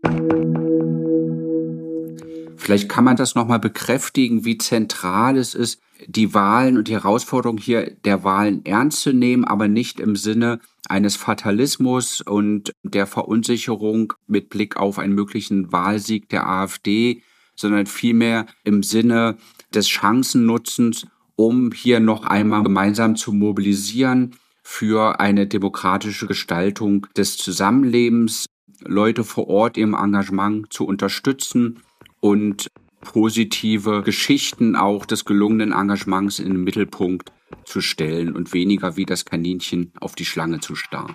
Vielleicht kann man das nochmal bekräftigen, wie zentral es ist, die Wahlen und die Herausforderung hier der Wahlen ernst zu nehmen, aber nicht im Sinne eines Fatalismus und der Verunsicherung mit Blick auf einen möglichen Wahlsieg der AfD, sondern vielmehr im Sinne des Chancennutzens, um hier noch einmal gemeinsam zu mobilisieren für eine demokratische Gestaltung des Zusammenlebens, Leute vor Ort im Engagement zu unterstützen und positive Geschichten auch des gelungenen Engagements in den Mittelpunkt zu stellen und weniger wie das Kaninchen auf die Schlange zu starren.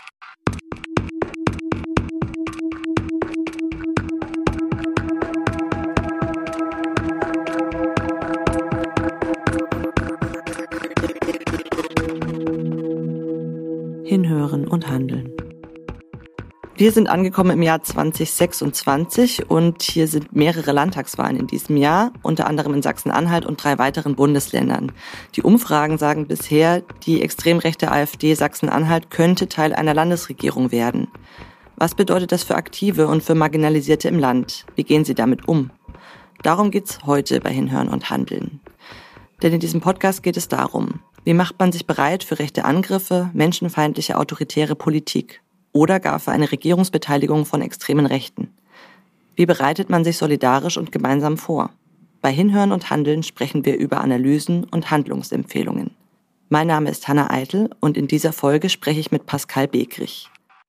Hinhören und handeln. Wir sind angekommen im Jahr 2026 und hier sind mehrere Landtagswahlen in diesem Jahr, unter anderem in Sachsen-Anhalt und 3 weiteren Bundesländern. Die Umfragen sagen bisher, die extrem rechte AfD Sachsen-Anhalt könnte Teil einer Landesregierung werden. Was bedeutet das für Aktive und für Marginalisierte im Land? Wie gehen sie damit um? Darum geht's heute bei Hinhören und Handeln. Denn in diesem Podcast geht es darum, wie macht man sich bereit für rechte Angriffe, menschenfeindliche autoritäre Politik oder gar für eine Regierungsbeteiligung von extremen Rechten? Wie bereitet man sich solidarisch und gemeinsam vor? Bei Hinhören und Handeln sprechen wir über Analysen und Handlungsempfehlungen. Mein Name ist Hanna Eitel und in dieser Folge spreche ich mit Pascal Begrich.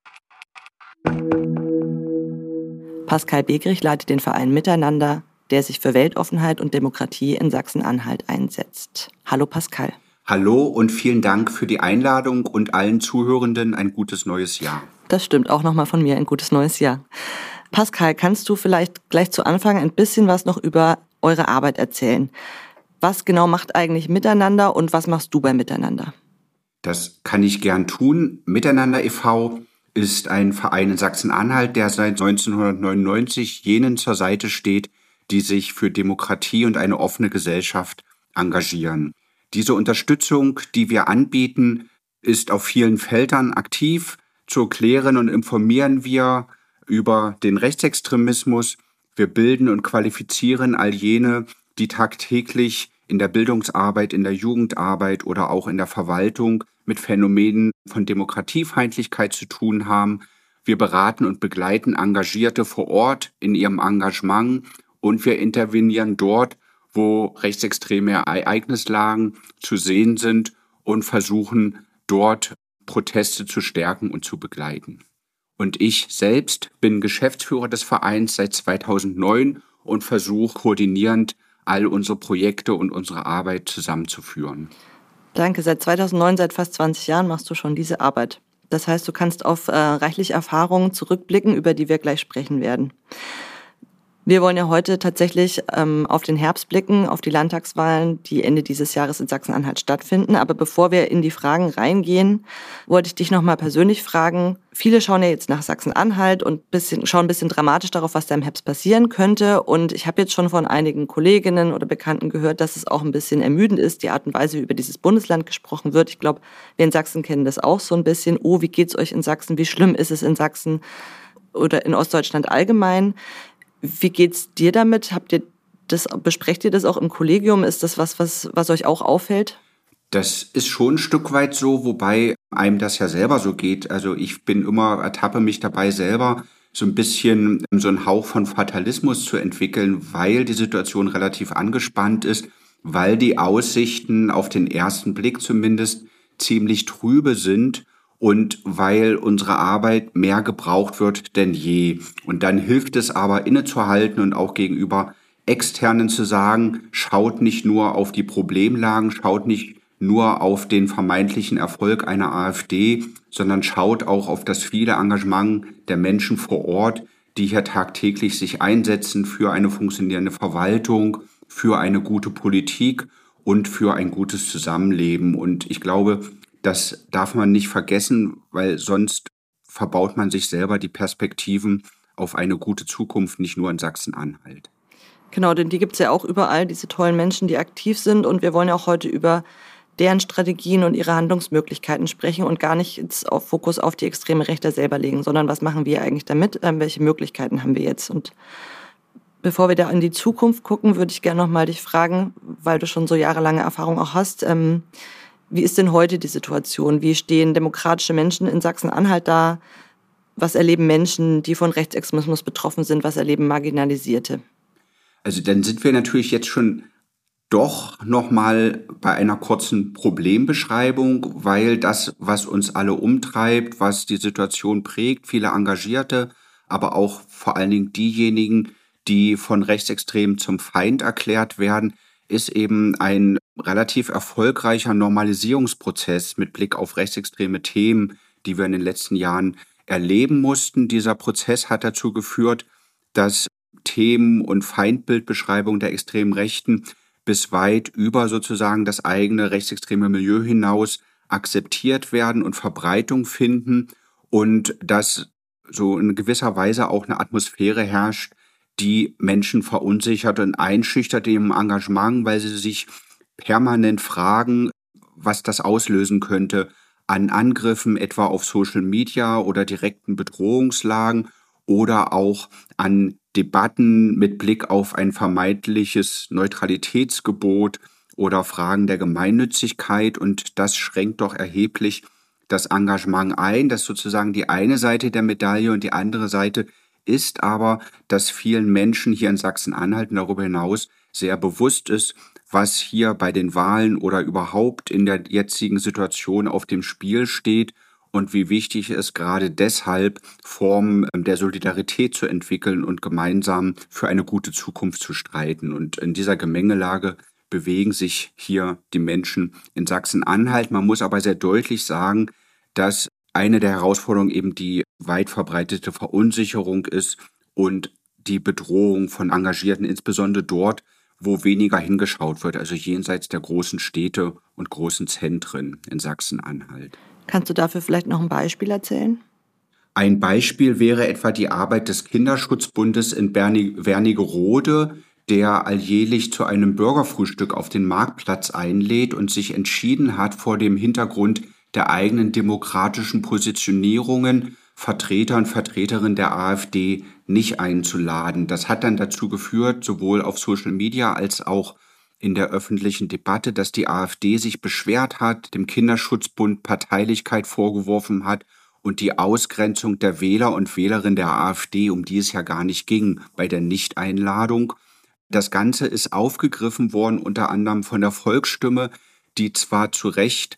Pascal Begrich leitet den Verein Miteinander, der sich für Weltoffenheit und Demokratie in Sachsen-Anhalt einsetzt. Hallo Pascal. Hallo und vielen Dank für die Einladung und allen Zuhörenden ein gutes neues Jahr. Das stimmt, auch nochmal von mir ein gutes neues Jahr. Pascal, kannst du vielleicht gleich zu Anfang ein bisschen was noch über eure Arbeit erzählen? Was genau macht eigentlich Miteinander und was machst du bei Miteinander? Das kann ich gern tun. Miteinander e.V. ist ein Verein in Sachsen-Anhalt, der seit 1999 jenen zur Seite steht, die sich für Demokratie und eine offene Gesellschaft engagieren. Diese Unterstützung, die wir anbieten, ist auf vielen Feldern aktiv. Zu klären und informieren wir über den Rechtsextremismus. Wir bilden und qualifizieren all jene, die tagtäglich in der Bildungsarbeit, in der Jugendarbeit oder auch in der Verwaltung mit Phänomenen von Demokratiefeindlichkeit zu tun haben. Wir beraten und begleiten Engagierte vor Ort in ihrem Engagement und wir intervenieren dort, wo rechtsextreme Ereignislagen zu sehen sind und versuchen, dort Proteste zu stärken und zu begleiten. Und ich selbst bin Geschäftsführer des Vereins seit 2009 und versuche koordinierend all unsere Projekte und unsere Arbeit zusammenzuführen. Danke, seit 2009, seit fast 20 Jahren machst du schon diese Arbeit. Das heißt, du kannst auf reichliche Erfahrungen zurückblicken, über die wir gleich sprechen werden. Wir wollen ja heute tatsächlich auf den Herbst blicken, auf die Landtagswahlen, die Ende dieses Jahres in Sachsen-Anhalt stattfinden. Aber bevor wir in die Fragen reingehen, wollte ich dich nochmal persönlich fragen. Viele schauen ja jetzt nach Sachsen-Anhalt und schauen ein bisschen dramatisch darauf, was da im Herbst passieren könnte. Und ich habe jetzt schon von einigen Kolleginnen oder Bekannten gehört, dass es auch ein bisschen ermüdend ist, die Art und Weise, wie über dieses Bundesland gesprochen wird. Ich glaube, wir in Sachsen kennen das auch so ein bisschen. Oh, wie geht's euch in Sachsen? Wie schlimm ist es in Sachsen oder in Ostdeutschland allgemein? Wie geht's dir damit? Besprecht ihr das auch im Kollegium? Ist das was euch auch auffällt? Das ist schon ein Stück weit so, wobei einem das ja selber so geht. Also ich ertappe mich dabei selber, so ein bisschen so einen Hauch von Fatalismus zu entwickeln, weil die Situation relativ angespannt ist, weil die Aussichten auf den ersten Blick zumindest ziemlich trübe sind. Und weil unsere Arbeit mehr gebraucht wird denn je. Und dann hilft es aber innezuhalten und auch gegenüber Externen zu sagen, schaut nicht nur auf die Problemlagen, schaut nicht nur auf den vermeintlichen Erfolg einer AfD, sondern schaut auch auf das viele Engagement der Menschen vor Ort, die hier tagtäglich sich einsetzen für eine funktionierende Verwaltung, für eine gute Politik und für ein gutes Zusammenleben. Und ich glaube, das darf man nicht vergessen, weil sonst verbaut man sich selber die Perspektiven auf eine gute Zukunft, nicht nur in Sachsen-Anhalt. Genau, denn die gibt es ja auch überall, diese tollen Menschen, die aktiv sind. Und wir wollen ja auch heute über deren Strategien und ihre Handlungsmöglichkeiten sprechen und gar nicht jetzt auf Fokus auf die extreme Rechte selber legen, sondern was machen wir eigentlich damit, welche Möglichkeiten haben wir jetzt. Und bevor wir da in die Zukunft gucken, würde ich gerne noch mal dich fragen, weil du schon so jahrelange Erfahrung auch hast, wie ist denn heute die Situation? Wie stehen demokratische Menschen in Sachsen-Anhalt da? Was erleben Menschen, die von Rechtsextremismus betroffen sind? Was erleben Marginalisierte? Also dann sind wir natürlich jetzt schon doch nochmal bei einer kurzen Problembeschreibung, weil das, was uns alle umtreibt, was die Situation prägt, viele Engagierte, aber auch vor allen Dingen diejenigen, die von Rechtsextremen zum Feind erklärt werden, ist eben ein relativ erfolgreicher Normalisierungsprozess mit Blick auf rechtsextreme Themen, die wir in den letzten Jahren erleben mussten. Dieser Prozess hat dazu geführt, dass Themen und Feindbildbeschreibung der extremen Rechten bis weit über sozusagen das eigene rechtsextreme Milieu hinaus akzeptiert werden und Verbreitung finden und dass so in gewisser Weise auch eine Atmosphäre herrscht, die Menschen verunsichert und einschüchtert im Engagement, weil sie sich permanent fragen, was das auslösen könnte an Angriffen etwa auf Social Media oder direkten Bedrohungslagen oder auch an Debatten mit Blick auf ein vermeintliches Neutralitätsgebot oder Fragen der Gemeinnützigkeit. Und das schränkt doch erheblich das Engagement ein. Das ist sozusagen die eine Seite der Medaille und die andere Seite ist aber, dass vielen Menschen hier in Sachsen-Anhalt und darüber hinaus sehr bewusst ist, was hier bei den Wahlen oder überhaupt in der jetzigen Situation auf dem Spiel steht und wie wichtig es gerade deshalb Formen der Solidarität zu entwickeln und gemeinsam für eine gute Zukunft zu streiten. Und in dieser Gemengelage bewegen sich hier die Menschen in Sachsen-Anhalt. Man muss aber sehr deutlich sagen, dass eine der Herausforderungen eben die weit verbreitete Verunsicherung ist und die Bedrohung von Engagierten, insbesondere dort, wo weniger hingeschaut wird, also jenseits der großen Städte und großen Zentren in Sachsen-Anhalt. Kannst du dafür vielleicht noch ein Beispiel erzählen? Ein Beispiel wäre etwa die Arbeit des Kinderschutzbundes in Wernigerode, der alljährlich zu einem Bürgerfrühstück auf den Marktplatz einlädt und sich entschieden hat, vor dem Hintergrund der eigenen demokratischen Positionierungen Vertreter und Vertreterinnen der AfD nicht einzuladen. Das hat dann dazu geführt, sowohl auf Social Media als auch in der öffentlichen Debatte, dass die AfD sich beschwert hat, dem Kinderschutzbund Parteilichkeit vorgeworfen hat und die Ausgrenzung der Wähler und Wählerinnen der AfD, um die es ja gar nicht ging bei der Nichteinladung. Das Ganze ist aufgegriffen worden, unter anderem von der Volksstimme, die zwar zu Recht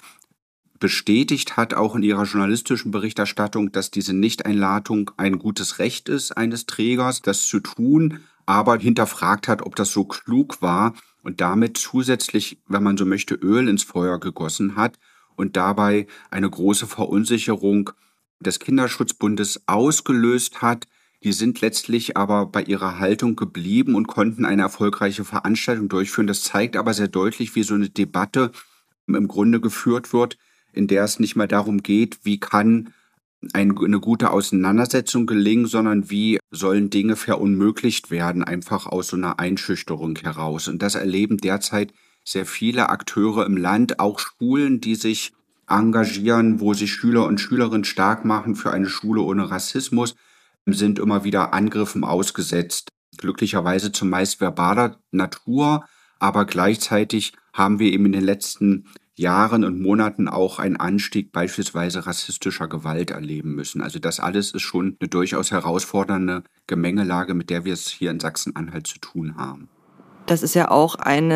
bestätigt hat, auch in ihrer journalistischen Berichterstattung, dass diese Nichteinladung ein gutes Recht ist eines Trägers, das zu tun, aber hinterfragt hat, ob das so klug war und damit zusätzlich, wenn man so möchte, Öl ins Feuer gegossen hat und dabei eine große Verunsicherung des Kinderschutzbundes ausgelöst hat. Die sind letztlich aber bei ihrer Haltung geblieben und konnten eine erfolgreiche Veranstaltung durchführen. Das zeigt aber sehr deutlich, wie so eine Debatte im Grunde geführt wird, in der es nicht mehr darum geht, wie kann eine gute Auseinandersetzung gelingen, sondern wie sollen Dinge verunmöglicht werden, einfach aus so einer Einschüchterung heraus. Und das erleben derzeit sehr viele Akteure im Land, auch Schulen, die sich engagieren, wo sich Schüler und Schülerinnen stark machen für eine Schule ohne Rassismus, sind immer wieder Angriffen ausgesetzt. Glücklicherweise zumeist verbaler Natur, aber gleichzeitig haben wir eben in den letzten Jahren und Monaten auch einen Anstieg beispielsweise rassistischer Gewalt erleben müssen. Also das alles ist schon eine durchaus herausfordernde Gemengelage, mit der wir es hier in Sachsen-Anhalt zu tun haben. Das ist ja auch ein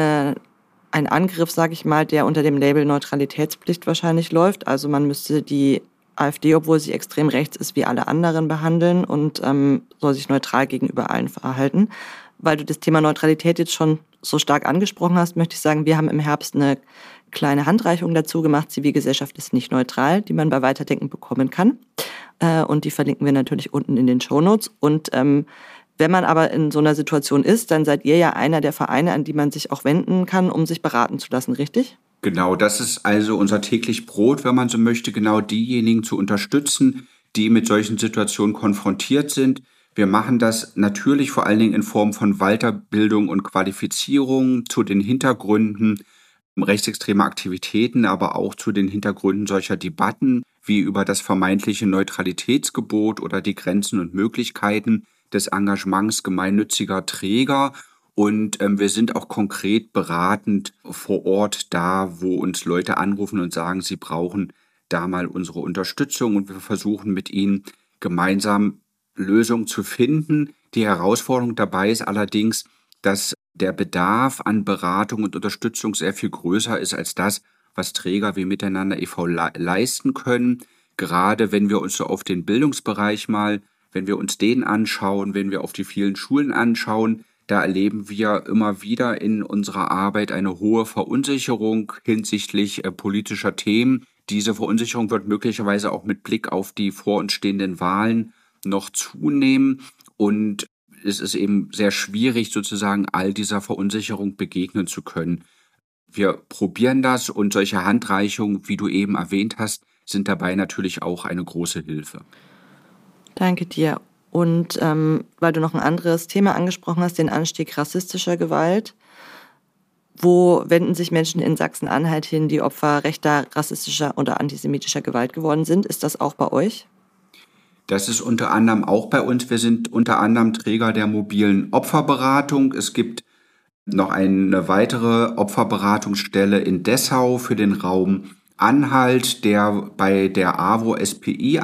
Angriff, sage ich mal, der unter dem Label Neutralitätspflicht wahrscheinlich läuft. Also man müsste die AfD, obwohl sie extrem rechts ist, wie alle anderen behandeln und soll sich neutral gegenüber allen verhalten. Weil du das Thema Neutralität jetzt schon so stark angesprochen hast, möchte ich sagen, wir haben im Herbst eine kleine Handreichung dazu gemacht. Zivilgesellschaft ist nicht neutral, die man bei Weiterdenken bekommen kann. Und die verlinken wir natürlich unten in den Shownotes. Und wenn man aber in so einer Situation ist, dann seid ihr ja einer der Vereine, an die man sich auch wenden kann, um sich beraten zu lassen, richtig? Genau, das ist also unser täglich Brot, wenn man so möchte, genau diejenigen zu unterstützen, die mit solchen Situationen konfrontiert sind. Wir machen das natürlich vor allen Dingen in Form von Weiterbildung und Qualifizierung zu den Hintergründen rechtsextreme Aktivitäten, aber auch zu den Hintergründen solcher Debatten wie über das vermeintliche Neutralitätsgebot oder die Grenzen und Möglichkeiten des Engagements gemeinnütziger Träger. Und wir sind auch konkret beratend vor Ort da, wo uns Leute anrufen und sagen, sie brauchen da mal unsere Unterstützung. Und wir versuchen mit ihnen gemeinsam Lösungen zu finden. Die Herausforderung dabei ist allerdings, dass der Bedarf an Beratung und Unterstützung sehr viel größer ist als das, was Träger wie Miteinander e.V. leisten können. Gerade wenn wir uns so auf den Bildungsbereich wenn wir uns den anschauen, wenn wir auf die vielen Schulen anschauen, da erleben wir immer wieder in unserer Arbeit eine hohe Verunsicherung hinsichtlich politischer Themen. Diese Verunsicherung wird möglicherweise auch mit Blick auf die vor uns stehenden Wahlen noch zunehmen. Und es ist eben sehr schwierig, sozusagen all dieser Verunsicherung begegnen zu können. Wir probieren das und solche Handreichungen, wie du eben erwähnt hast, sind dabei natürlich auch eine große Hilfe. Danke dir. Und weil du noch ein anderes Thema angesprochen hast, den Anstieg rassistischer Gewalt. Wo wenden sich Menschen in Sachsen-Anhalt hin, die Opfer rechter, rassistischer oder antisemitischer Gewalt geworden sind? Ist das auch bei euch? Das ist unter anderem auch bei uns. Wir sind unter anderem Träger der mobilen Opferberatung. Es gibt noch eine weitere Opferberatungsstelle in Dessau für den Raum Anhalt, der bei der AWO SPI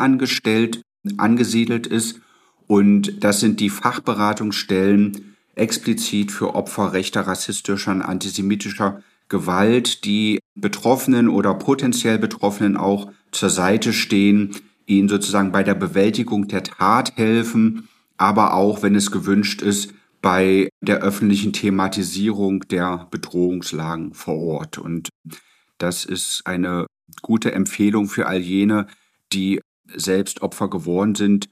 angesiedelt ist. Und das sind die Fachberatungsstellen explizit für Opfer rechter, rassistischer und antisemitischer Gewalt, die Betroffenen oder potenziell Betroffenen auch zur Seite stehen, ihnen sozusagen bei der Bewältigung der Tat helfen, aber auch, wenn es gewünscht ist, bei der öffentlichen Thematisierung der Bedrohungslagen vor Ort. Und das ist eine gute Empfehlung für all jene, die selbst Opfer geworden sind,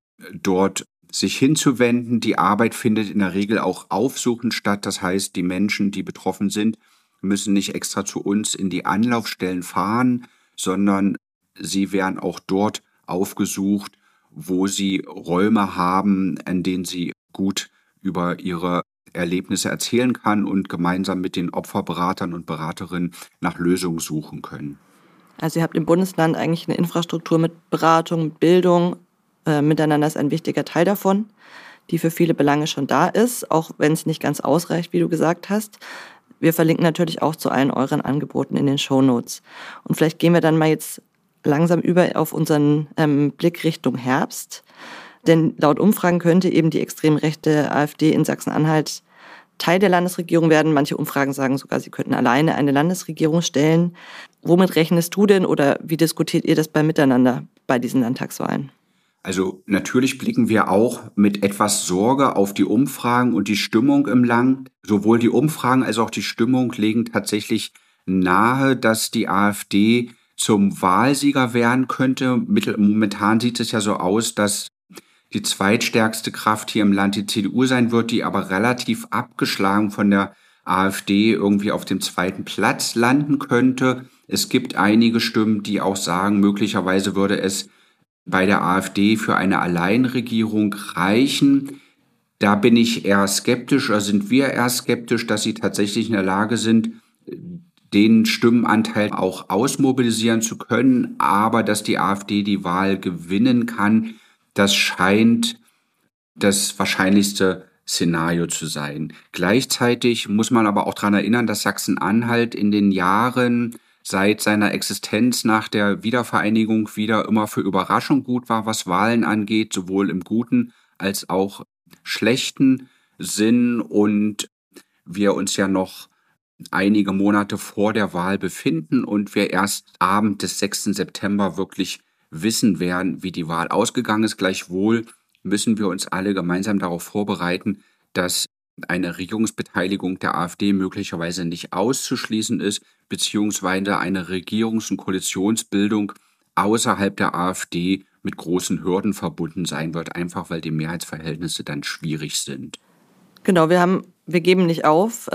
dort sich hinzuwenden. Die Arbeit findet in der Regel auch aufsuchend statt. Das heißt, die Menschen, die betroffen sind, müssen nicht extra zu uns in die Anlaufstellen fahren, sondern sie werden auch dort aufgesucht, wo sie Räume haben, in denen sie gut über ihre Erlebnisse erzählen kann und gemeinsam mit den Opferberatern und Beraterinnen nach Lösungen suchen können. Also ihr habt im Bundesland eigentlich eine Infrastruktur mit Beratung, mit Bildung. Miteinander ist ein wichtiger Teil davon, die für viele Belange schon da ist, auch wenn es nicht ganz ausreicht, wie du gesagt hast. Wir verlinken natürlich auch zu allen euren Angeboten in den Shownotes. Und vielleicht gehen wir dann mal jetzt langsam über auf unseren Blick Richtung Herbst. Denn laut Umfragen könnte eben die extrem rechte AfD in Sachsen-Anhalt Teil der Landesregierung werden. Manche Umfragen sagen sogar, sie könnten alleine eine Landesregierung stellen. Womit rechnest du denn oder wie diskutiert ihr das bei Miteinander bei diesen Landtagswahlen? Also natürlich blicken wir auch mit etwas Sorge auf die Umfragen und die Stimmung im Land. Sowohl die Umfragen als auch die Stimmung legen tatsächlich nahe, dass die AfD zum Wahlsieger werden könnte. Momentan sieht es ja so aus, dass die zweitstärkste Kraft hier im Land die CDU sein wird, die aber relativ abgeschlagen von der AfD irgendwie auf dem zweiten Platz landen könnte. Es gibt einige Stimmen, die auch sagen, möglicherweise würde es bei der AfD für eine Alleinregierung reichen. Da bin ich eher skeptisch, oder sind wir eher skeptisch, dass sie tatsächlich in der Lage sind, den Stimmenanteil auch ausmobilisieren zu können, aber dass die AfD die Wahl gewinnen kann, das scheint das wahrscheinlichste Szenario zu sein. Gleichzeitig muss man aber auch daran erinnern, dass Sachsen-Anhalt in den Jahren seit seiner Existenz nach der Wiedervereinigung wieder immer für Überraschung gut war, was Wahlen angeht, sowohl im guten als auch schlechten Sinn. Und wir uns ja noch einige Monate vor der Wahl befinden und wir erst Abend des 6. September wirklich wissen werden, wie die Wahl ausgegangen ist. Gleichwohl müssen wir uns alle gemeinsam darauf vorbereiten, dass eine Regierungsbeteiligung der AfD möglicherweise nicht auszuschließen ist, beziehungsweise eine Regierungs- und Koalitionsbildung außerhalb der AfD mit großen Hürden verbunden sein wird, einfach weil die Mehrheitsverhältnisse dann schwierig sind. Genau, wir geben nicht auf.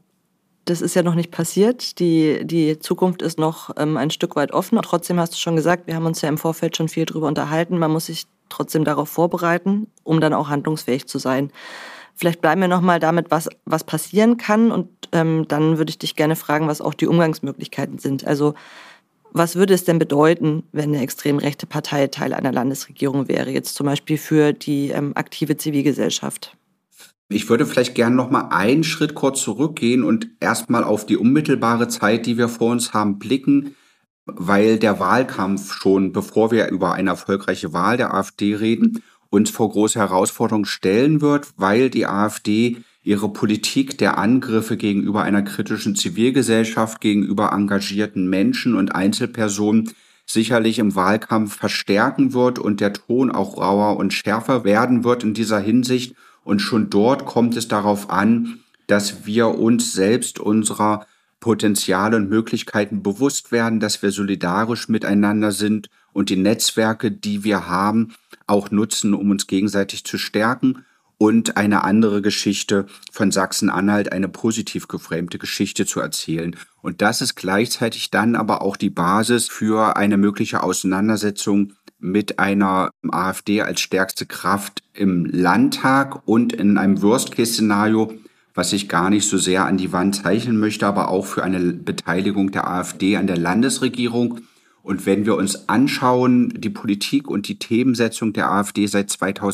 Das ist ja noch nicht passiert. Die Zukunft ist noch ein Stück weit offen. Trotzdem hast du schon gesagt, wir haben uns ja im Vorfeld schon viel darüber unterhalten. Man muss sich trotzdem darauf vorbereiten, um dann auch handlungsfähig zu sein. Vielleicht bleiben wir nochmal damit, was passieren kann. Und dann würde ich dich gerne fragen, was auch die Umgangsmöglichkeiten sind. Also was würde es denn bedeuten, wenn eine extrem rechte Partei Teil einer Landesregierung wäre, jetzt zum Beispiel für die aktive Zivilgesellschaft? Ich würde vielleicht gerne noch mal einen Schritt kurz zurückgehen und erstmal auf die unmittelbare Zeit, die wir vor uns haben, blicken, weil der Wahlkampf schon, bevor wir über eine erfolgreiche Wahl der AfD reden, uns vor große Herausforderungen stellen wird, weil die AfD ihre Politik der Angriffe gegenüber einer kritischen Zivilgesellschaft, gegenüber engagierten Menschen und Einzelpersonen sicherlich im Wahlkampf verstärken wird und der Ton auch rauer und schärfer werden wird in dieser Hinsicht. Und schon dort kommt es darauf an, dass wir uns selbst unserer Potenziale und Möglichkeiten bewusst werden, dass wir solidarisch miteinander sind und die Netzwerke, die wir haben, auch nutzen, um uns gegenseitig zu stärken. Und eine andere Geschichte von Sachsen-Anhalt, eine positiv geframte Geschichte zu erzählen. Und das ist gleichzeitig dann aber auch die Basis für eine mögliche Auseinandersetzung mit einer AfD als stärkste Kraft im Landtag und in einem Worst-Case-Szenario, was ich gar nicht so sehr an die Wand zeichnen möchte, aber auch für eine Beteiligung der AfD an der Landesregierung. Und wenn wir uns anschauen, die Politik und die Themensetzung der AfD seit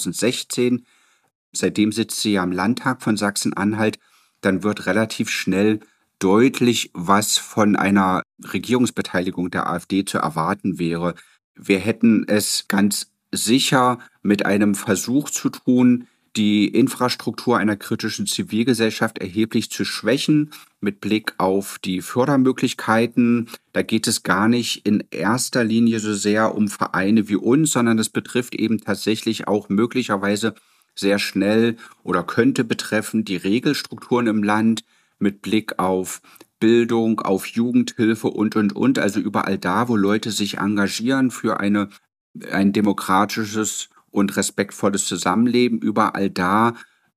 2016, seitdem sitzt sie ja im Landtag von Sachsen-Anhalt, dann wird relativ schnell deutlich, was von einer Regierungsbeteiligung der AfD zu erwarten wäre. Wir hätten es ganz sicher mit einem Versuch zu tun, die Infrastruktur einer kritischen Zivilgesellschaft erheblich zu schwächen, mit Blick auf die Fördermöglichkeiten. Da geht es gar nicht in erster Linie so sehr um Vereine wie uns, sondern es betrifft eben tatsächlich auch möglicherweise sehr schnell oder könnte betreffen die Regelstrukturen im Land mit Blick auf Bildung, auf Jugendhilfe und. Also überall da, wo Leute sich engagieren für ein demokratisches und respektvolles Zusammenleben, überall da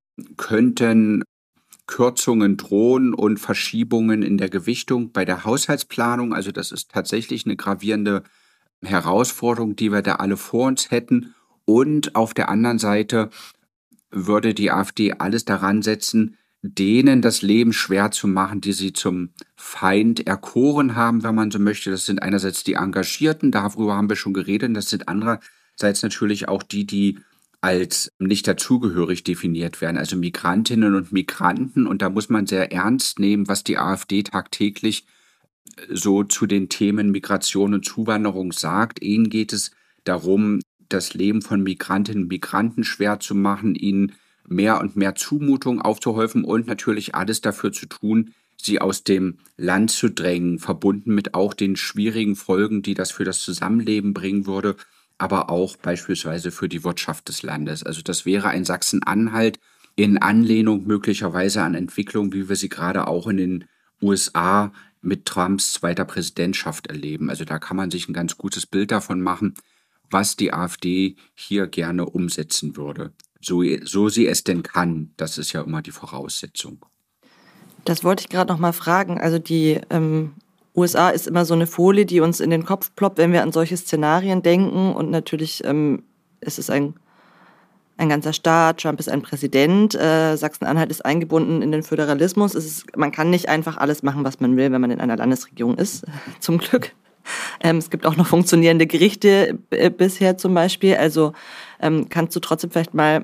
könnten Kürzungen drohen und Verschiebungen in der Gewichtung bei der Haushaltsplanung. Also das ist tatsächlich eine gravierende Herausforderung, die wir da alle vor uns hätten. Und auf der anderen Seite würde die AfD alles daran setzen, denen das Leben schwer zu machen, die sie zum Feind erkoren haben, wenn man so möchte. Das sind einerseits die Engagierten, darüber haben wir schon geredet, und das sind andererseits natürlich auch die als nicht dazugehörig definiert werden, also Migrantinnen und Migranten. Und da muss man sehr ernst nehmen, was die AfD tagtäglich so zu den Themen Migration und Zuwanderung sagt. Ihnen geht es darum, das Leben von Migrantinnen und Migranten schwer zu machen, ihnen mehr und mehr Zumutung aufzuhäufen und natürlich alles dafür zu tun, sie aus dem Land zu drängen, verbunden mit auch den schwierigen Folgen, die das für das Zusammenleben bringen würde, aber auch beispielsweise für die Wirtschaft des Landes. Also das wäre ein Sachsen-Anhalt in Anlehnung möglicherweise an Entwicklungen, wie wir sie gerade auch in den USA mit Trumps zweiter Präsidentschaft erleben. Also da kann man sich ein ganz gutes Bild davon machen, was die AfD hier gerne umsetzen würde. So sie es denn kann, das ist ja immer die Voraussetzung. Das wollte ich gerade noch mal fragen. Also die USA ist immer so eine Folie, die uns in den Kopf ploppt, wenn wir an solche Szenarien denken. Und natürlich ist es ein ganzer Staat, Trump ist ein Präsident, Sachsen-Anhalt ist eingebunden in den Föderalismus. Man kann nicht einfach alles machen, was man will, wenn man in einer Landesregierung ist, zum Glück. Es gibt auch noch funktionierende Gerichte bisher zum Beispiel. Also kannst du trotzdem vielleicht mal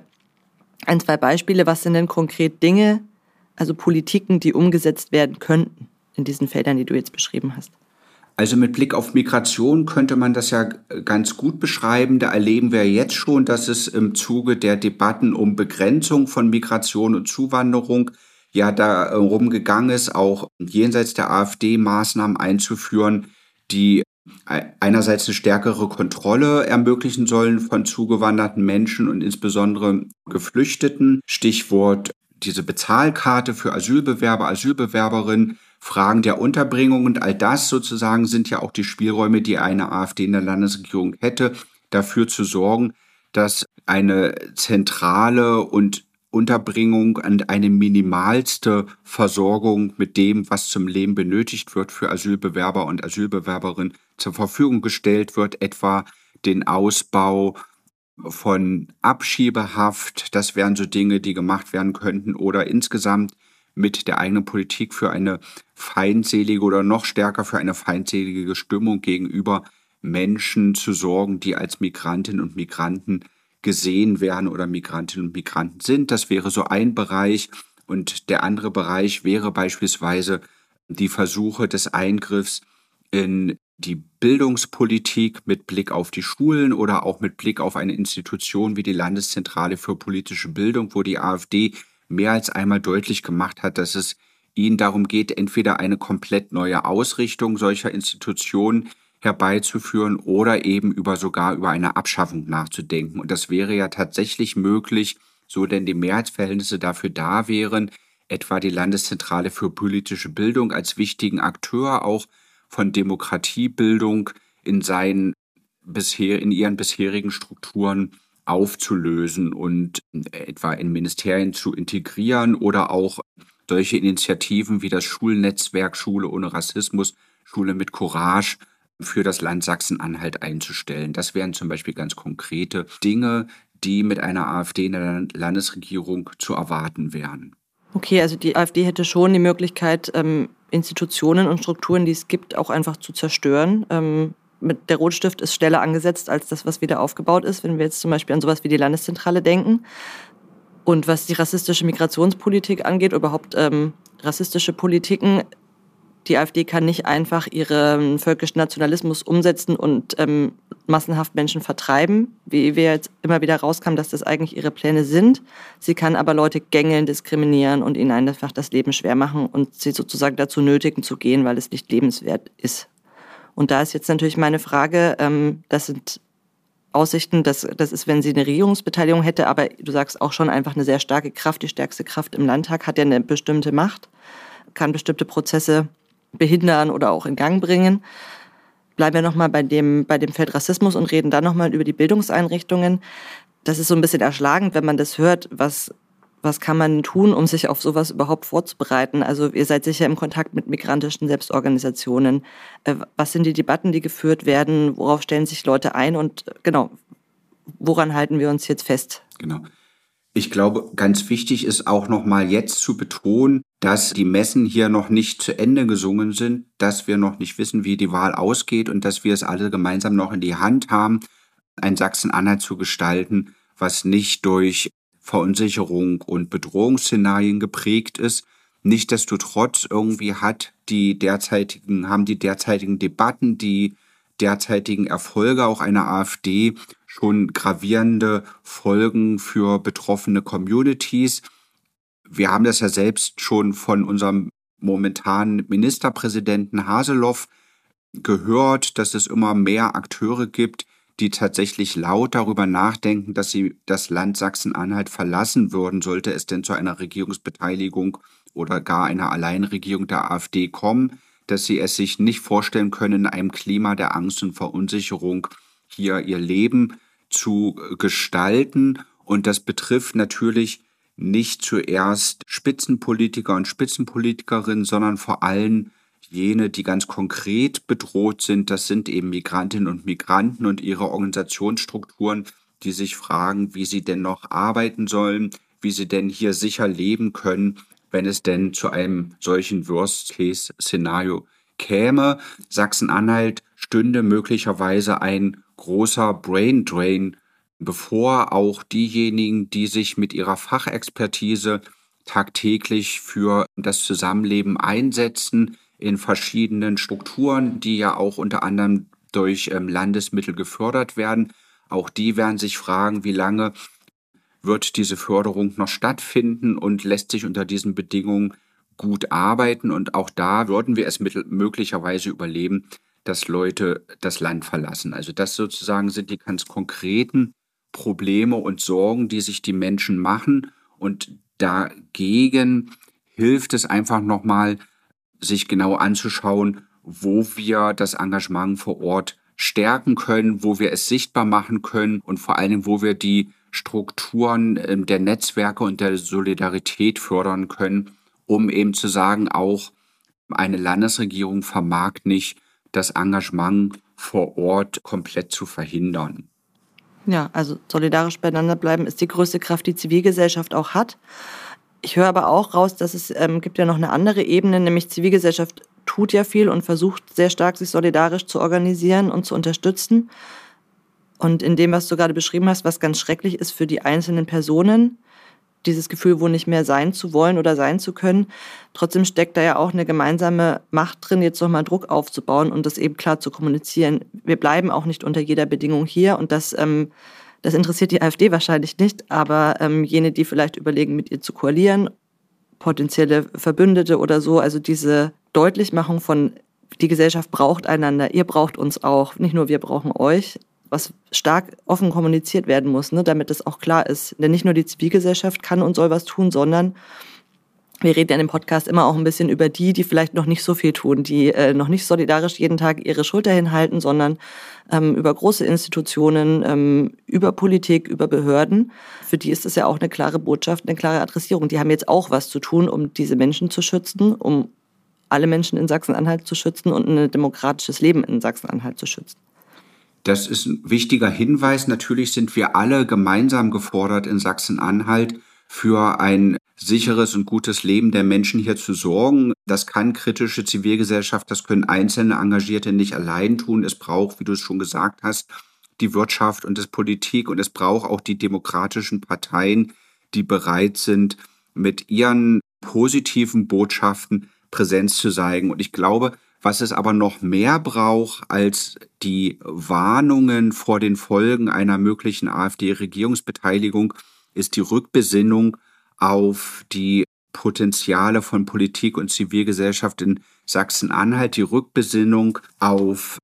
1, 2 Beispiele, was sind denn konkret Dinge, also Politiken, die umgesetzt werden könnten in diesen Feldern, die du jetzt beschrieben hast? Also mit Blick auf Migration könnte man das ja ganz gut beschreiben. Da erleben wir jetzt schon, dass es im Zuge der Debatten um Begrenzung von Migration und Zuwanderung ja darum gegangen ist, auch jenseits der AfD Maßnahmen einzuführen, die einerseits eine stärkere Kontrolle ermöglichen sollen von zugewanderten Menschen und insbesondere Geflüchteten. Stichwort diese Bezahlkarte für Asylbewerber, Asylbewerberinnen, Fragen der Unterbringung und all das sozusagen sind ja auch die Spielräume, die eine AfD in der Landesregierung hätte, dafür zu sorgen, dass eine zentrale und Unterbringung und eine minimalste Versorgung mit dem, was zum Leben benötigt wird, für Asylbewerber und Asylbewerberinnen zur Verfügung gestellt wird, etwa den Ausbau von Abschiebehaft. Das wären so Dinge, die gemacht werden könnten, oder insgesamt mit der eigenen Politik für eine feindselige oder noch stärker für eine feindselige Stimmung gegenüber Menschen zu sorgen, die als Migrantinnen und Migranten gesehen werden oder Migrantinnen und Migranten sind. Das wäre so ein Bereich. Und der andere Bereich wäre beispielsweise die Versuche des Eingriffs in die Bildungspolitik mit Blick auf die Schulen oder auch mit Blick auf eine Institution wie die Landeszentrale für politische Bildung, wo die AfD mehr als einmal deutlich gemacht hat, dass es ihnen darum geht, entweder eine komplett neue Ausrichtung solcher Institutionen herbeizuführen oder eben sogar über eine Abschaffung nachzudenken. Und das wäre ja tatsächlich möglich, so denn die Mehrheitsverhältnisse dafür da wären, etwa die Landeszentrale für politische Bildung als wichtigen Akteur auch von Demokratiebildung in ihren bisherigen Strukturen aufzulösen und etwa in Ministerien zu integrieren oder auch solche Initiativen wie das Schulnetzwerk Schule ohne Rassismus, Schule mit Courage für das Land Sachsen-Anhalt einzustellen. Das wären zum Beispiel ganz konkrete Dinge, die mit einer AfD in der Landesregierung zu erwarten wären. Okay, also die AfD hätte schon die Möglichkeit, Institutionen und Strukturen, die es gibt, auch einfach zu zerstören. Der Rotstift ist schneller angesetzt als das, was wieder aufgebaut ist, wenn wir jetzt zum Beispiel an sowas wie die Landeszentrale denken. Und was die rassistische Migrationspolitik angeht, überhaupt rassistische Politiken, die AfD kann nicht einfach ihren völkischen Nationalismus umsetzen und massenhaft Menschen vertreiben, wie wir jetzt immer wieder rauskamen, dass das eigentlich ihre Pläne sind. Sie kann aber Leute gängeln, diskriminieren und ihnen einfach das Leben schwer machen und sie sozusagen dazu nötigen zu gehen, weil es nicht lebenswert ist. Und da ist jetzt natürlich meine Frage, das sind Aussichten, das ist, wenn sie eine Regierungsbeteiligung hätte, aber du sagst auch schon einfach eine sehr starke Kraft, die stärkste Kraft im Landtag, hat ja eine bestimmte Macht, kann bestimmte Prozesse behindern oder auch in Gang bringen. Bleiben wir nochmal bei dem Feld Rassismus und reden dann nochmal über die Bildungseinrichtungen. Das ist so ein bisschen erschlagend, wenn man das hört. Was kann man tun, um sich auf sowas überhaupt vorzubereiten? Also ihr seid sicher im Kontakt mit migrantischen Selbstorganisationen. Was sind die Debatten, die geführt werden? Worauf stellen sich Leute ein? Und genau, woran halten wir uns jetzt fest? Genau. Ich glaube, ganz wichtig ist auch nochmal jetzt zu betonen, dass die Messen hier noch nicht zu Ende gesungen sind, dass wir noch nicht wissen, wie die Wahl ausgeht und dass wir es alle gemeinsam noch in die Hand haben, ein Sachsen-Anhalt zu gestalten, was nicht durch Verunsicherung und Bedrohungsszenarien geprägt ist. Nichtsdestotrotz irgendwie haben die derzeitigen Debatten, die derzeitigen Erfolge auch einer AfD schon gravierende Folgen für betroffene Communities. Wir haben das ja selbst schon von unserem momentanen Ministerpräsidenten Haseloff gehört, dass es immer mehr Akteure gibt, die tatsächlich laut darüber nachdenken, dass sie das Land Sachsen-Anhalt verlassen würden, sollte es denn zu einer Regierungsbeteiligung oder gar einer Alleinregierung der AfD kommen, dass sie es sich nicht vorstellen können, in einem Klima der Angst und Verunsicherung hier ihr Leben zu gestalten. Und das betrifft natürlich nicht zuerst Spitzenpolitiker und Spitzenpolitikerinnen, sondern vor allem jene, die ganz konkret bedroht sind. Das sind eben Migrantinnen und Migranten und ihre Organisationsstrukturen, die sich fragen, wie sie denn noch arbeiten sollen, wie sie denn hier sicher leben können, wenn es denn zu einem solchen Worst-Case-Szenario käme. Sachsen-Anhalt stünde möglicherweise ein großer Brain-Drain bevor. Auch diejenigen, die sich mit ihrer Fachexpertise tagtäglich für das Zusammenleben einsetzen, in verschiedenen Strukturen, die ja auch unter anderem durch Landesmittel gefördert werden. Auch die werden sich fragen, wie lange wird diese Förderung noch stattfinden und lässt sich unter diesen Bedingungen gut arbeiten. Und auch da würden wir es möglicherweise überleben, dass Leute das Land verlassen. Also das sozusagen sind die ganz konkreten Probleme und Sorgen, die sich die Menschen machen. Und dagegen hilft es einfach nochmal, sich genau anzuschauen, wo wir das Engagement vor Ort stärken können, wo wir es sichtbar machen können und vor allem, wo wir die Strukturen der Netzwerke und der Solidarität fördern können, um eben zu sagen, auch eine Landesregierung vermag nicht, das Engagement vor Ort komplett zu verhindern. Ja, also solidarisch beieinander bleiben ist die größte Kraft, die Zivilgesellschaft auch hat. Ich höre aber auch raus, dass es gibt ja noch eine andere Ebene, nämlich Zivilgesellschaft tut ja viel und versucht sehr stark, sich solidarisch zu organisieren und zu unterstützen. Und in dem, was du gerade beschrieben hast, was ganz schrecklich ist für die einzelnen Personen, dieses Gefühl, wo nicht mehr sein zu wollen oder sein zu können, trotzdem steckt da ja auch eine gemeinsame Macht drin, jetzt nochmal Druck aufzubauen und das eben klar zu kommunizieren. Wir bleiben auch nicht unter jeder Bedingung hier und das interessiert die AfD wahrscheinlich nicht, aber jene, die vielleicht überlegen, mit ihr zu koalieren, potenzielle Verbündete oder so, also diese Deutlichmachung von, die Gesellschaft braucht einander, ihr braucht uns auch, nicht nur wir brauchen euch, was stark offen kommuniziert werden muss, ne, damit das auch klar ist. Denn nicht nur die Zivilgesellschaft kann und soll was tun, sondern wir reden ja in dem Podcast immer auch ein bisschen über die vielleicht noch nicht so viel tun, die noch nicht solidarisch jeden Tag ihre Schulter hinhalten, sondern über große Institutionen, über Politik, über Behörden. Für die ist es ja auch eine klare Botschaft, eine klare Adressierung. Die haben jetzt auch was zu tun, um diese Menschen zu schützen, um alle Menschen in Sachsen-Anhalt zu schützen und ein demokratisches Leben in Sachsen-Anhalt zu schützen. Das ist ein wichtiger Hinweis. Natürlich sind wir alle gemeinsam gefordert, in Sachsen-Anhalt für ein sicheres und gutes Leben der Menschen hier zu sorgen. Das kann kritische Zivilgesellschaft, das können einzelne Engagierte nicht allein tun. Es braucht, wie du es schon gesagt hast, die Wirtschaft und die Politik und es braucht auch die demokratischen Parteien, die bereit sind, mit ihren positiven Botschaften Präsenz zu zeigen. Und ich glaube, was es aber noch mehr braucht als die Warnungen vor den Folgen einer möglichen AfD-Regierungsbeteiligung, ist die Rückbesinnung auf die Potenziale von Politik und Zivilgesellschaft in Sachsen-Anhalt, die Rückbesinnung auf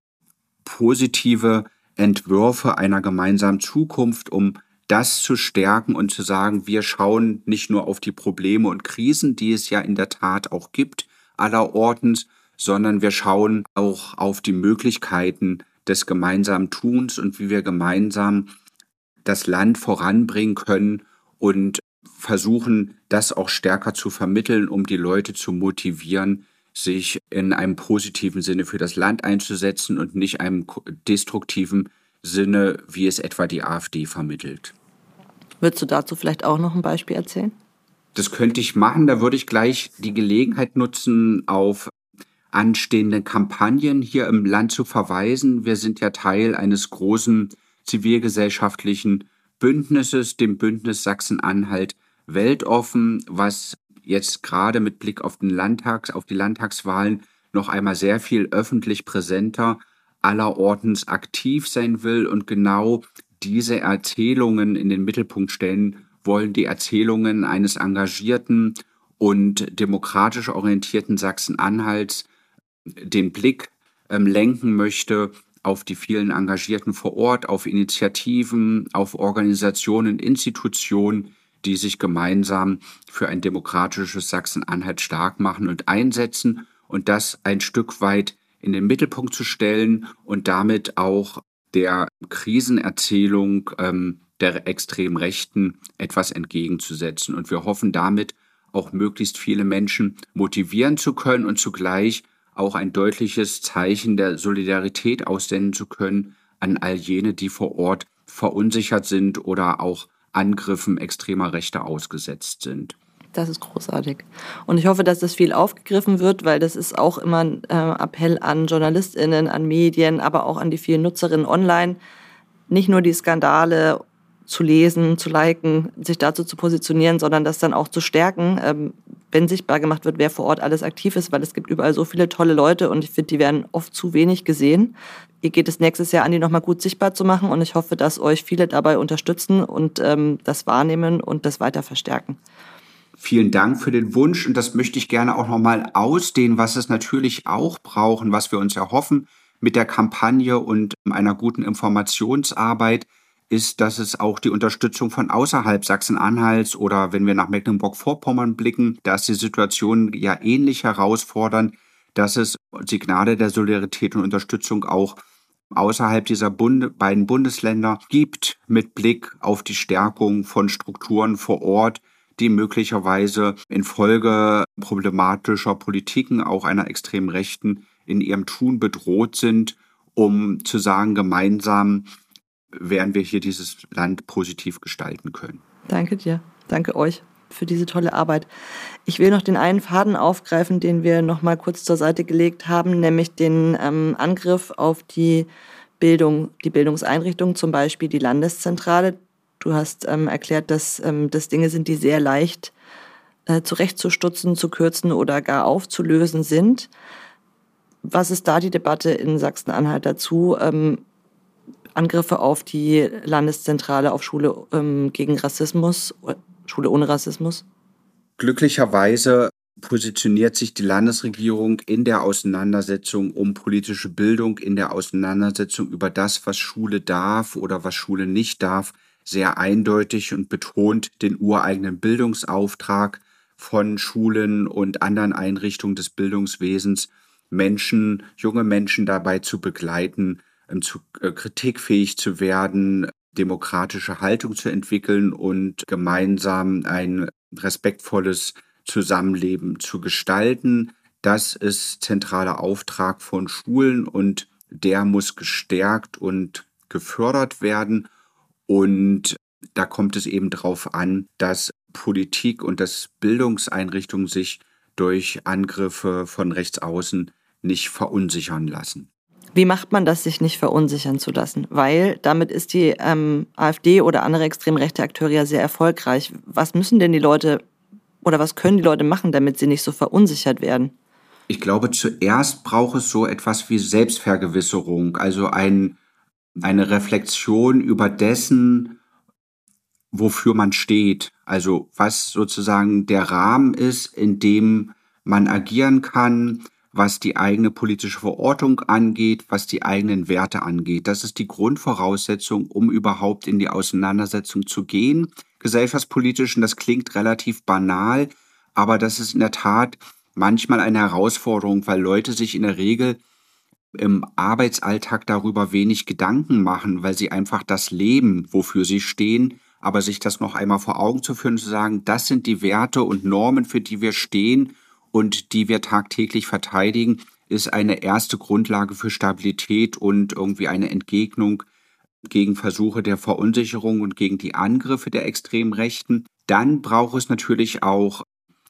positive Entwürfe einer gemeinsamen Zukunft, um das zu stärken und zu sagen, wir schauen nicht nur auf die Probleme und Krisen, die es ja in der Tat auch gibt, allerortens, sondern wir schauen auch auf die Möglichkeiten des gemeinsamen Tuns und wie wir gemeinsam das Land voranbringen können und versuchen, das auch stärker zu vermitteln, um die Leute zu motivieren, sich in einem positiven Sinne für das Land einzusetzen und nicht einem destruktiven Sinne, wie es etwa die AfD vermittelt. Würdest du dazu vielleicht auch noch ein Beispiel erzählen? Das könnte ich machen. Da würde ich gleich die Gelegenheit nutzen, auf anstehende Kampagnen hier im Land zu verweisen. Wir sind ja Teil eines großen zivilgesellschaftlichen Bündnisses, dem Bündnis Sachsen-Anhalt weltoffen, was jetzt gerade mit Blick auf die Landtagswahlen noch einmal sehr viel öffentlich präsenter allerortens aktiv sein will und genau diese Erzählungen in den Mittelpunkt stellen wollen, die Erzählungen eines engagierten und demokratisch orientierten Sachsen-Anhalts, den Blick lenken möchte auf die vielen Engagierten vor Ort, auf Initiativen, auf Organisationen, Institutionen, die sich gemeinsam für ein demokratisches Sachsen-Anhalt stark machen und einsetzen und das ein Stück weit in den Mittelpunkt zu stellen und damit auch der Krisenerzählung der extremen Rechten etwas entgegenzusetzen. Und wir hoffen damit auch möglichst viele Menschen motivieren zu können und zugleich auch ein deutliches Zeichen der Solidarität aussenden zu können an all jene, die vor Ort verunsichert sind oder auch Angriffen extremer Rechte ausgesetzt sind. Das ist großartig. Und ich hoffe, dass das viel aufgegriffen wird, weil das ist auch immer ein Appell an JournalistInnen, an Medien, aber auch an die vielen Nutzerinnen online, nicht nur die Skandale zu lesen, zu liken, sich dazu zu positionieren, sondern das dann auch zu stärken, wenn sichtbar gemacht wird, wer vor Ort alles aktiv ist, weil es gibt überall so viele tolle Leute und ich finde, die werden oft zu wenig gesehen. Ihr geht es nächstes Jahr an, die nochmal gut sichtbar zu machen und ich hoffe, dass euch viele dabei unterstützen und das wahrnehmen und das weiter verstärken. Vielen Dank für den Wunsch und das möchte ich gerne auch nochmal ausdehnen, was es natürlich auch brauchen, was wir uns erhoffen mit der Kampagne und einer guten Informationsarbeit, ist, dass es auch die Unterstützung von außerhalb Sachsen-Anhalts oder wenn wir nach Mecklenburg-Vorpommern blicken, da ist die Situation ja ähnlich herausfordernd, dass es Signale der Solidarität und Unterstützung auch außerhalb dieser beiden Bundesländer gibt, mit Blick auf die Stärkung von Strukturen vor Ort, die möglicherweise infolge problematischer Politiken, auch einer extremen Rechten, in ihrem Tun bedroht sind, um zu sagen, gemeinsam werden wir hier dieses Land positiv gestalten können. Danke dir. Danke euch für diese tolle Arbeit. Ich will noch den einen Faden aufgreifen, den wir noch mal kurz zur Seite gelegt haben, nämlich den Angriff auf die Bildung, die Bildungseinrichtungen, zum Beispiel die Landeszentrale. Du hast erklärt, dass das Dinge sind, die sehr leicht zurechtzustutzen, zu kürzen oder gar aufzulösen sind. Was ist da die Debatte in Sachsen-Anhalt dazu? Angriffe auf die Landeszentrale, auf Schule gegen Rassismus, Schule ohne Rassismus? Glücklicherweise positioniert sich die Landesregierung in der Auseinandersetzung um politische Bildung, in der Auseinandersetzung über das, was Schule darf oder was Schule nicht darf, sehr eindeutig und betont den ureigenen Bildungsauftrag von Schulen und anderen Einrichtungen des Bildungswesens, junge Menschen dabei zu begleiten, kritikfähig zu werden, demokratische Haltung zu entwickeln und gemeinsam ein respektvolles Zusammenleben zu gestalten. Das ist zentraler Auftrag von Schulen und der muss gestärkt und gefördert werden. Und da kommt es eben darauf an, dass Politik und dass Bildungseinrichtungen sich durch Angriffe von rechts außen nicht verunsichern lassen. Wie macht man das, sich nicht verunsichern zu lassen? Weil damit ist die AfD oder andere extrem rechte Akteure ja sehr erfolgreich. Was müssen denn die Leute oder was können die Leute machen, damit sie nicht so verunsichert werden? Ich glaube, zuerst braucht es so etwas wie Selbstvergewisserung, also eine Reflexion über dessen, wofür man steht. Also was sozusagen der Rahmen ist, in dem man agieren kann, was die eigene politische Verortung angeht, was die eigenen Werte angeht. Das ist die Grundvoraussetzung, um überhaupt in die Auseinandersetzung zu gehen. Gesellschaftspolitisch, und das klingt relativ banal, aber das ist in der Tat manchmal eine Herausforderung, weil Leute sich in der Regel im Arbeitsalltag darüber wenig Gedanken machen, weil sie einfach das leben, wofür sie stehen, aber sich das noch einmal vor Augen zu führen und zu sagen, das sind die Werte und Normen, für die wir stehen und die wir tagtäglich verteidigen, ist eine erste Grundlage für Stabilität und irgendwie eine Entgegnung gegen Versuche der Verunsicherung und gegen die Angriffe der extremen Rechten. Dann braucht es natürlich auch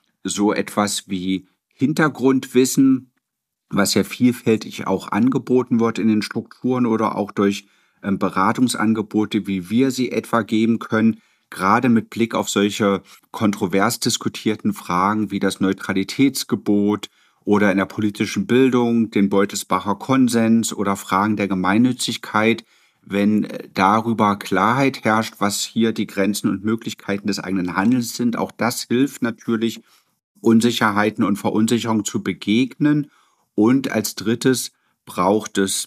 so etwas wie Hintergrundwissen, was ja vielfältig auch angeboten wird in den Strukturen oder auch durch Beratungsangebote, wie wir sie etwa geben können, gerade mit Blick auf solche kontrovers diskutierten Fragen wie das Neutralitätsgebot oder in der politischen Bildung den Beutelsbacher Konsens oder Fragen der Gemeinnützigkeit. Wenn darüber Klarheit herrscht, was hier die Grenzen und Möglichkeiten des eigenen Handelns sind, auch das hilft natürlich, Unsicherheiten und Verunsicherung zu begegnen. Und als drittes braucht es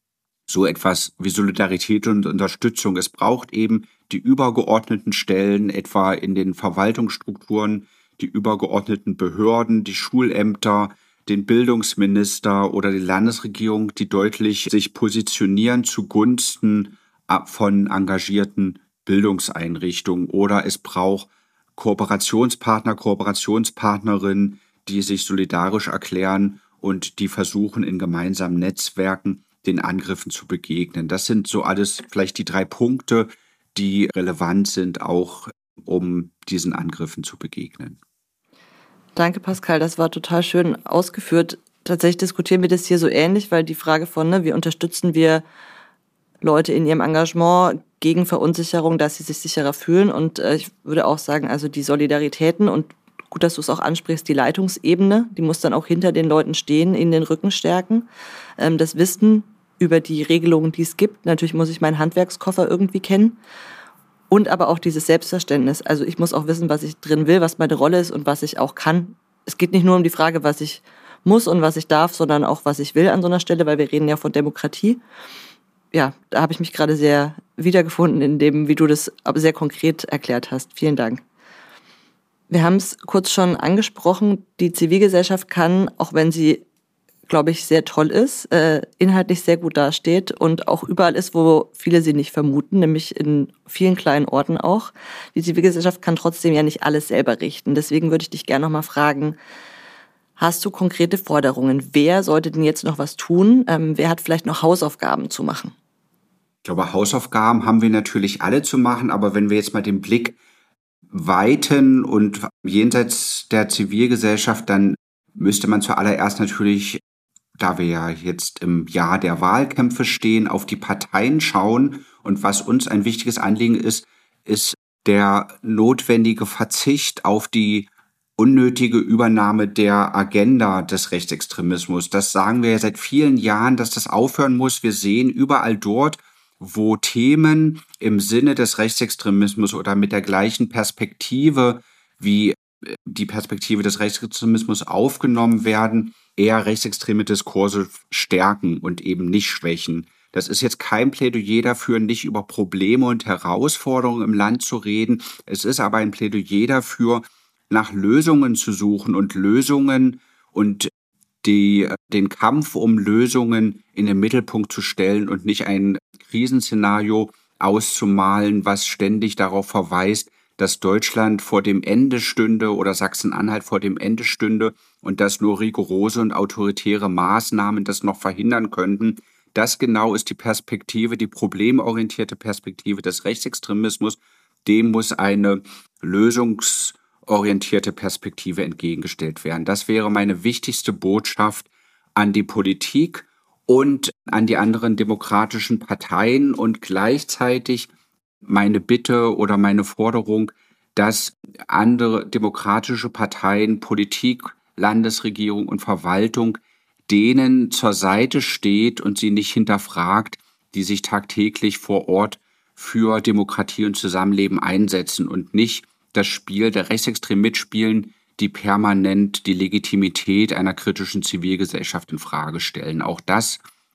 so etwas wie Solidarität und Unterstützung. Es braucht eben die übergeordneten Stellen, etwa in den Verwaltungsstrukturen, die übergeordneten Behörden, die Schulämter, den Bildungsminister oder die Landesregierung, die deutlich sich positionieren zugunsten von engagierten Bildungseinrichtungen. Oder es braucht Kooperationspartner, Kooperationspartnerinnen, die sich solidarisch erklären und die versuchen, in gemeinsamen Netzwerken den Angriffen zu begegnen. Das sind so alles vielleicht die 3 Punkte, die relevant sind, auch um diesen Angriffen zu begegnen. Danke, Pascal, das war total schön ausgeführt. Tatsächlich diskutieren wir das hier so ähnlich, weil die Frage von, wie unterstützen wir Leute in ihrem Engagement gegen Verunsicherung, dass sie sich sicherer fühlen. Und ich würde auch sagen, also die Solidaritäten und gut, dass du es auch ansprichst, die Leitungsebene, die muss dann auch hinter den Leuten stehen, ihnen den Rücken stärken. Das Wissen über die Regelungen, die es gibt. Natürlich muss ich meinen Handwerkskoffer irgendwie kennen. Und aber auch dieses Selbstverständnis. Also ich muss auch wissen, was ich drin will, was meine Rolle ist und was ich auch kann. Es geht nicht nur um die Frage, was ich muss und was ich darf, sondern auch, was ich will an so einer Stelle, weil wir reden ja von Demokratie. Ja, da habe ich mich gerade sehr wiedergefunden in dem, wie du das aber sehr konkret erklärt hast. Vielen Dank. Wir haben es kurz schon angesprochen, die Zivilgesellschaft kann, auch wenn sie, glaube ich, sehr toll ist, inhaltlich sehr gut dasteht und auch überall ist, wo viele sie nicht vermuten, nämlich in vielen kleinen Orten auch. Die Zivilgesellschaft kann trotzdem ja nicht alles selber richten. Deswegen würde ich dich gerne noch mal fragen, hast du konkrete Forderungen? Wer sollte denn jetzt noch was tun? Wer hat vielleicht noch Hausaufgaben zu machen? Ich glaube, Hausaufgaben haben wir natürlich alle zu machen, aber wenn wir jetzt mal den Blick weiten und jenseits der Zivilgesellschaft, dann müsste man zuallererst natürlich, da wir ja jetzt im Jahr der Wahlkämpfe stehen, auf die Parteien schauen. Und was uns ein wichtiges Anliegen ist der notwendige Verzicht auf die unnötige Übernahme der Agenda des Rechtsextremismus. Das sagen wir ja seit vielen Jahren, dass das aufhören muss. Wir sehen überall dort, wo Themen im Sinne des Rechtsextremismus oder mit der gleichen Perspektive wie die Perspektive des Rechtsextremismus aufgenommen werden, eher rechtsextreme Diskurse stärken und eben nicht schwächen. Das ist jetzt kein Plädoyer dafür, nicht über Probleme und Herausforderungen im Land zu reden. Es ist aber ein Plädoyer dafür, nach Lösungen zu suchen und Lösungen und den Kampf um Lösungen in den Mittelpunkt zu stellen und nicht ein Krisenszenario auszumalen, was ständig darauf verweist, dass Deutschland vor dem Ende stünde oder Sachsen-Anhalt vor dem Ende stünde und dass nur rigorose und autoritäre Maßnahmen das noch verhindern könnten. Das genau ist die Perspektive, die problemorientierte Perspektive des Rechtsextremismus. Dem muss eine lösungsorientierte Perspektive entgegengestellt werden. Das wäre meine wichtigste Botschaft an die Politik und an die anderen demokratischen Parteien und gleichzeitig meine Bitte oder meine Forderung, dass andere demokratische Parteien, Politik, Landesregierung und Verwaltung denen zur Seite steht und sie nicht hinterfragt, die sich tagtäglich vor Ort für Demokratie und Zusammenleben einsetzen und nicht das Spiel der Rechtsextremen mitspielen, die permanent die Legitimität einer kritischen Zivilgesellschaft in Frage stellen. Auch das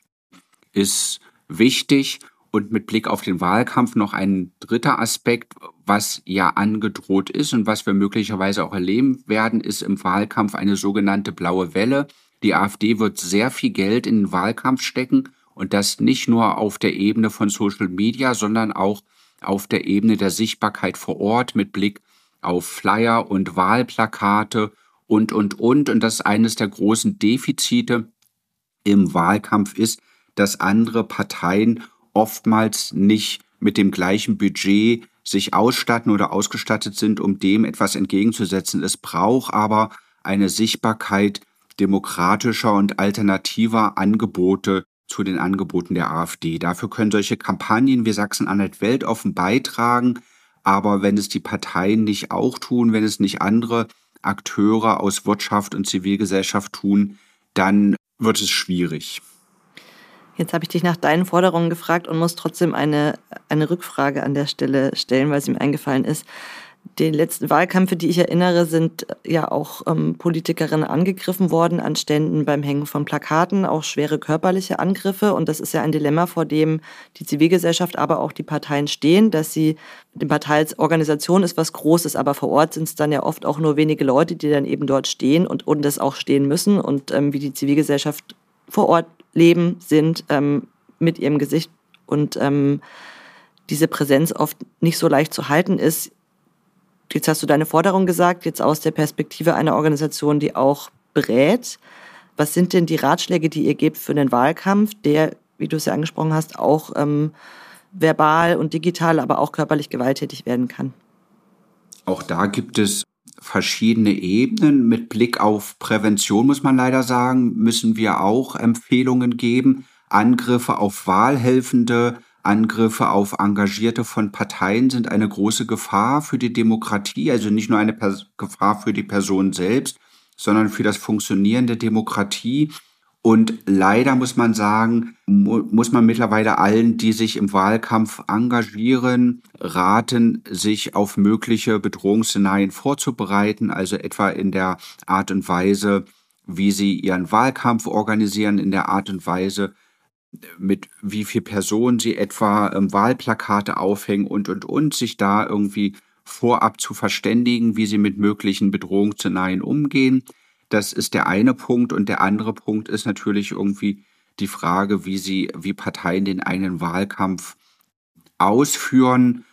ist wichtig. Und mit Blick auf den Wahlkampf noch ein dritter Aspekt, was ja angedroht ist und was wir möglicherweise auch erleben werden, ist im Wahlkampf eine sogenannte blaue Welle. Die AfD wird sehr viel Geld in den Wahlkampf stecken und das nicht nur auf der Ebene von Social Media, sondern auch auf der Ebene der Sichtbarkeit vor Ort mit Blick auf Flyer und Wahlplakate und. Und das ist eines der großen Defizite im Wahlkampf ist, dass andere Parteien oftmals nicht mit dem gleichen Budget sich ausstatten oder ausgestattet sind, um dem etwas entgegenzusetzen. Es braucht aber eine Sichtbarkeit demokratischer und alternativer Angebote zu den Angeboten der AfD. Dafür können solche Kampagnen wie Sachsen-Anhalt weltoffen beitragen, aber wenn es die Parteien nicht auch tun, wenn es nicht andere Akteure aus Wirtschaft und Zivilgesellschaft tun, dann wird es schwierig. Jetzt habe ich dich nach deinen Forderungen gefragt und muss trotzdem eine Rückfrage an der Stelle stellen, weil sie mir eingefallen ist. Die letzten Wahlkämpfe, die ich erinnere, sind ja auch Politikerinnen angegriffen worden an Ständen beim Hängen von Plakaten, auch schwere körperliche Angriffe. Und das ist ja ein Dilemma, vor dem die Zivilgesellschaft, aber auch die Parteien stehen, dass die Partei als Organisation ist was Großes, aber vor Ort sind es dann ja oft auch nur wenige Leute, die dann eben dort stehen und das auch stehen müssen. Und wie die Zivilgesellschaft vor Ort leben, sind mit ihrem Gesicht und diese Präsenz oft nicht so leicht zu halten ist. Jetzt hast du deine Forderung gesagt, jetzt aus der Perspektive einer Organisation, die auch berät. Was sind denn die Ratschläge, die ihr gebt für den Wahlkampf, der, wie du es ja angesprochen hast, auch verbal und digital, aber auch körperlich gewalttätig werden kann? Auch da gibt es verschiedene Ebenen. Mit Blick auf Prävention, muss man leider sagen, müssen wir auch Empfehlungen geben. Angriffe auf Wahlhelfende, Angriffe auf Engagierte von Parteien sind eine große Gefahr für die Demokratie, also nicht nur eine Gefahr für die Person selbst, sondern für das Funktionieren der Demokratie. Und leider muss man sagen, muss man mittlerweile allen, die sich im Wahlkampf engagieren, raten, sich auf mögliche Bedrohungsszenarien vorzubereiten, also etwa in der Art und Weise, wie sie ihren Wahlkampf organisieren, in der Art und Weise, mit wie viel Personen sie etwa Wahlplakate aufhängen und, sich da irgendwie vorab zu verständigen, wie sie mit möglichen Bedrohungsszenarien umgehen. Das ist der eine Punkt. Und der andere Punkt ist natürlich irgendwie die Frage, wie Parteien den eigenen Wahlkampf ausführen,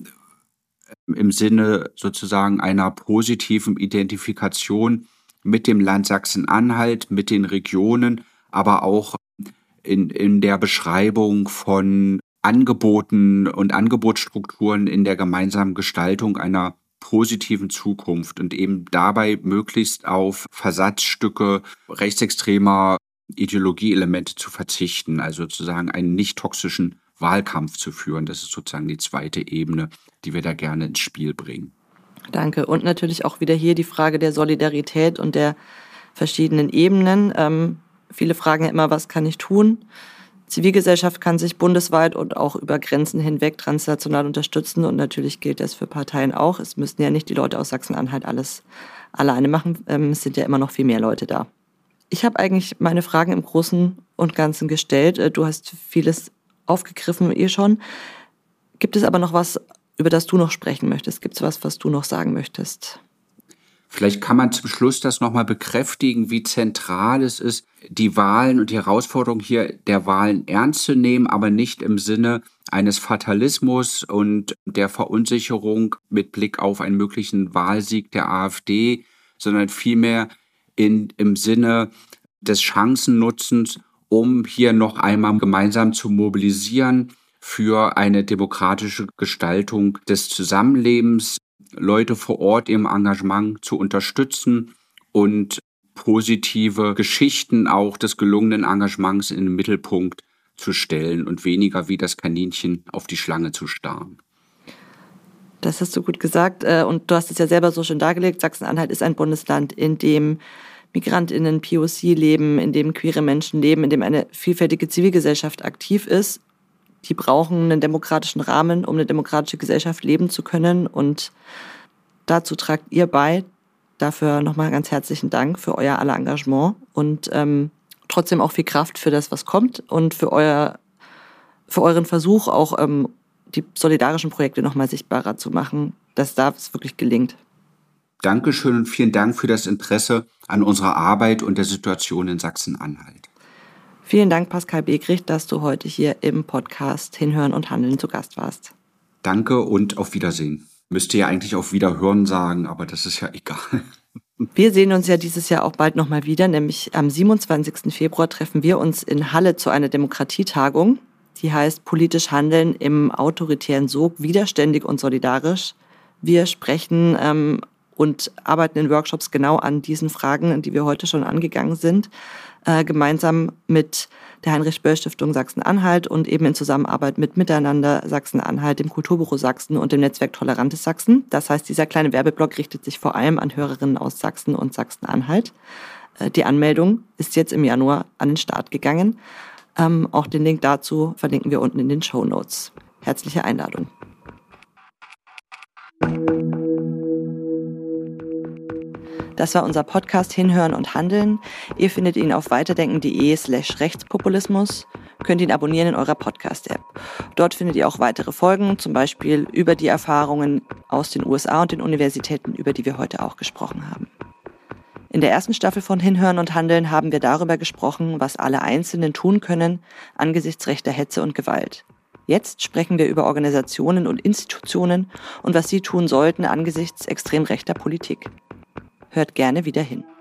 im Sinne sozusagen einer positiven Identifikation mit dem Land Sachsen-Anhalt, mit den Regionen, aber auch in der Beschreibung von Angeboten und Angebotsstrukturen in der gemeinsamen Gestaltung einer positiven Zukunft und eben dabei möglichst auf Versatzstücke rechtsextremer Ideologieelemente zu verzichten, also sozusagen einen nicht toxischen Wahlkampf zu führen. Das ist sozusagen die zweite Ebene, die wir da gerne ins Spiel bringen. Danke. Und natürlich auch wieder hier die Frage der Solidarität und der verschiedenen Ebenen. Viele fragen ja immer, was kann ich tun? Zivilgesellschaft kann sich bundesweit und auch über Grenzen hinweg transnational unterstützen und natürlich gilt das für Parteien auch. Es müssten ja nicht die Leute aus Sachsen-Anhalt alles alleine machen. Es sind ja immer noch viel mehr Leute da. Ich habe eigentlich meine Fragen im Großen und Ganzen gestellt. Du hast vieles aufgegriffen schon. Gibt es aber noch was, über das du noch sprechen möchtest? Gibt es was du noch sagen möchtest? Vielleicht kann man zum Schluss das nochmal bekräftigen, wie zentral es ist, die Wahlen und die Herausforderung hier der Wahlen ernst zu nehmen, aber nicht im Sinne eines Fatalismus und der Verunsicherung mit Blick auf einen möglichen Wahlsieg der AfD, sondern vielmehr im Sinne des Chancennutzens, um hier noch einmal gemeinsam zu mobilisieren für eine demokratische Gestaltung des Zusammenlebens, Leute vor Ort im Engagement zu unterstützen und positive Geschichten auch des gelungenen Engagements in den Mittelpunkt zu stellen und weniger wie das Kaninchen auf die Schlange zu starren. Das hast du gut gesagt und du hast es ja selber so schön dargelegt. Sachsen-Anhalt ist ein Bundesland, in dem MigrantInnen, POC leben, in dem queere Menschen leben, in dem eine vielfältige Zivilgesellschaft aktiv ist. Die brauchen einen demokratischen Rahmen, um eine demokratische Gesellschaft leben zu können. Und dazu tragt ihr bei. Dafür nochmal ganz herzlichen Dank für euer aller Engagement und trotzdem auch viel Kraft für das, was kommt und für euren Versuch, auch die solidarischen Projekte nochmal sichtbarer zu machen, dass da es wirklich gelingt. Dankeschön und vielen Dank für das Interesse an unserer Arbeit und der Situation in Sachsen-Anhalt. Vielen Dank, Pascal Begrich, dass du heute hier im Podcast Hinhören und Handeln zu Gast warst. Danke und auf Wiedersehen. Müsste ja eigentlich auf Wiederhören sagen, aber das ist ja egal. Wir sehen uns ja dieses Jahr auch bald nochmal wieder, nämlich am 27. Februar treffen wir uns in Halle zu einer Demokratietagung. Die heißt Politisch Handeln im autoritären Sog, widerständig und solidarisch. Wir sprechen und arbeiten in Workshops genau an diesen Fragen, an die wir heute schon angegangen sind, gemeinsam mit der Heinrich-Böll-Stiftung Sachsen-Anhalt und eben in Zusammenarbeit mit Miteinander Sachsen-Anhalt, dem Kulturbüro Sachsen und dem Netzwerk Tolerantes Sachsen. Das heißt, dieser kleine Werbeblock richtet sich vor allem an Hörerinnen aus Sachsen und Sachsen-Anhalt. Die Anmeldung ist jetzt im Januar an den Start gegangen. Auch den Link dazu verlinken wir unten in den Shownotes. Herzliche Einladung. Das war unser Podcast Hinhören und Handeln. Ihr findet ihn auf weiterdenken.de/Rechtspopulismus. Könnt ihn abonnieren in eurer Podcast-App. Dort findet ihr auch weitere Folgen, zum Beispiel über die Erfahrungen aus den USA und den Universitäten, über die wir heute auch gesprochen haben. In der ersten Staffel von Hinhören und Handeln haben wir darüber gesprochen, was alle Einzelnen tun können angesichts rechter Hetze und Gewalt. Jetzt sprechen wir über Organisationen und Institutionen und was sie tun sollten angesichts extrem rechter Politik. Hört gerne wieder hin.